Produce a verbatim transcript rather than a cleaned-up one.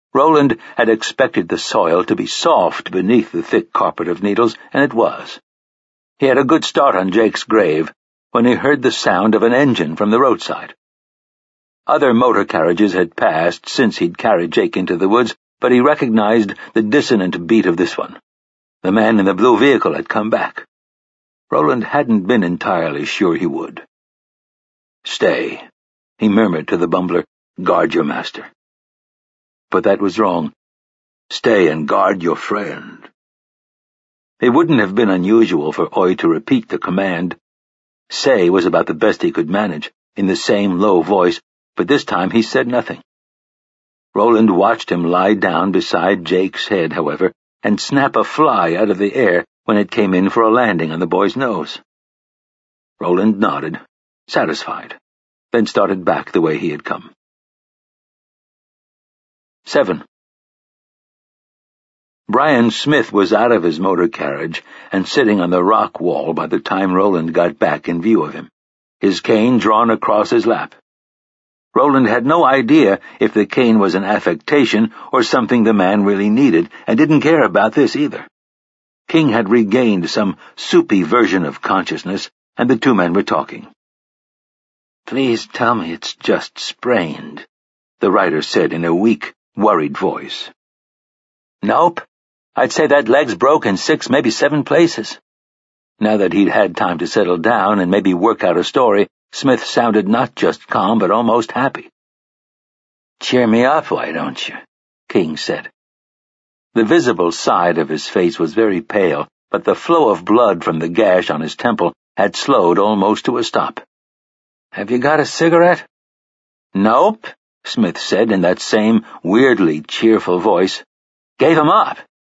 Roland had expected the soil to be soft beneath the thick carpet of needles, and it was. He had a good start on Jake's grave when he heard the sound of an engine from the roadside. Other motor carriages had passed since he'd carried Jake into the woods, but he recognized the dissonant beat of this one. The man in the blue vehicle had come back. Roland hadn't been entirely sure he would. "Stay," he murmured to the bumbler. "Guard your master." But that was wrong. "Stay and guard your friend." It wouldn't have been unusual for Oy to repeat the command. Say was about the best he could manage, in the same low voice, but this time he said nothing. Roland watched him lie down beside Jake's head, however, and snap a fly out of the air when it came in for a landing on the boy's nose. Roland nodded, satisfied, then started back the way he had come. Seven. Brian Smith was out of his motor carriage and sitting on the rock wall by the time Roland got back in view of him, his cane drawn across his lap. Roland had no idea if the cane was an affectation or something the man really needed, and didn't care about this either. King had regained some soupy version of consciousness, and the two men were talking. "Please tell me it's just sprained," the writer said in a weak, worried voice. "Nope. I'd say that leg's broke in six, maybe seven places." Now that he'd had time to settle down and maybe work out a story, Smith sounded not just calm, but almost happy. "Cheer me up, why don't you?" King said. The visible side of his face was very pale, but the flow of blood from the gash on his temple had slowed almost to a stop. "Have you got a cigarette?" "Nope," Smith said in that same weirdly cheerful voice. "Gave him up.